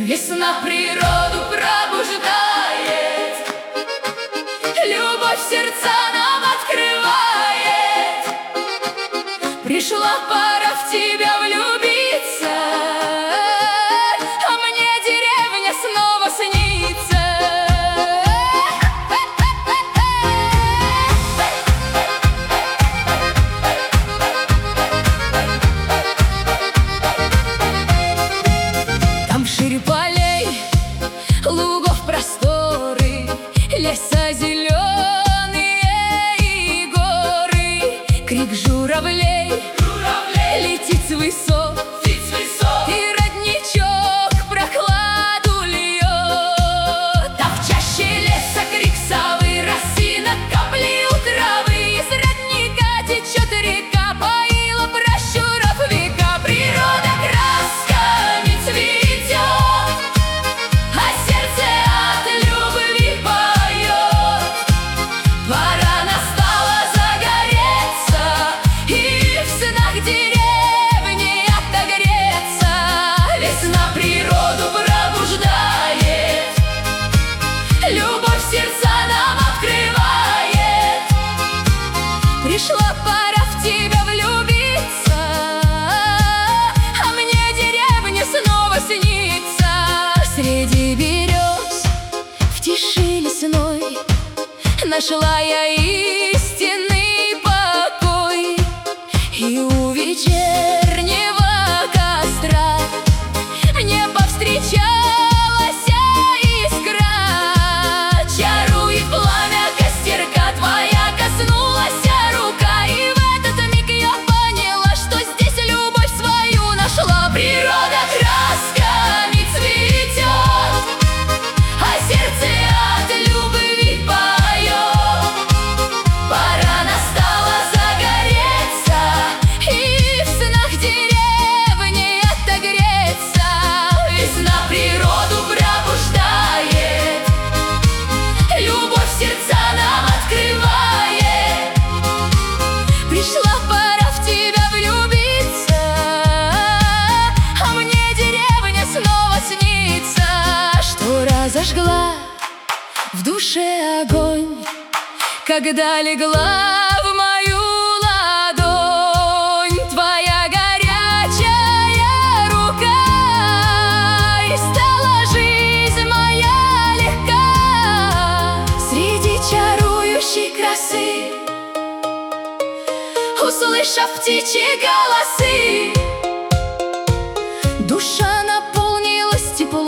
Весна природу пробуждает, любовь сердца нам открывает. Пришла пора в тебя влюбиться, а мне деревня снова снится. Там шире полей, лугов просторы, леса зеленые и горы. Крик журавлей летит с высот, и родничок прохладу льет. А в чаще леса крик совы, росинок, капли у травы. Из родника течет река, поила пращуров века. Природа красками цветет, а сердце от любви поет. Пора настала загореться и в снах деревни отогреться. Весна природу пробуждает, любовь сердца нам открывает. Пришла пора в тебя влюбиться, а мне деревня снова снится. Среди берез, в тиши лесной, нашла я истинный покой. И у вечернего костра мне повстречалась искра. Чарует пламя костерка, твоя коснулась рука. И в этот миг я поняла, что здесь любовь свою нашла. Природа красками цветет, а сердце от любви поет. Пора настала загореться и в снах деревни отогреться. Весна природу пробуждает, любовь сердца нам открывает. Пришла пора в тебя влюбиться, а мне деревня снова снится. Что разожгла в душе огонь, когда легла в мою ладонь твоя горячая рука. И стала жизнь моя легка среди чарующей красы, услышав птичьи голосы. Душа наполнилась теплом,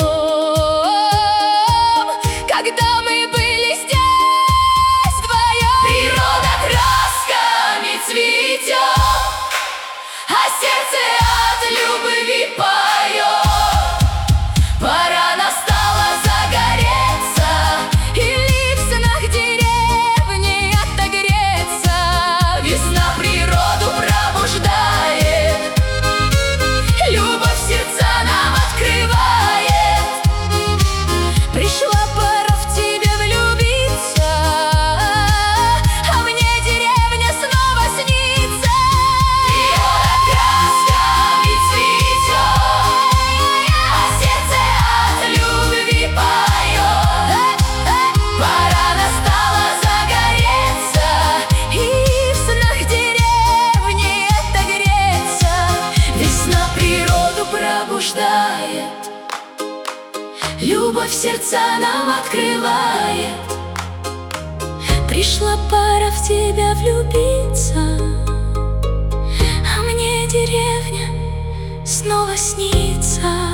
когда мы были здесь вдвоем. Природа красками цветет, а сердце от любви поет. Пора настала загореться или в снах деревни отогреться. Весна природу пробуждает, любовь сердца нам открывает. Пришла пора в тебя влюбиться, а мне деревня снова снится. Природа красками цветет, а сердце от любви поет. Пора настала загореться и в снах деревни отогреться. Весна природу пробуждает, любовь сердца нам открывает. Пришла пора в тебя влюбиться, а мне деревня снова снится.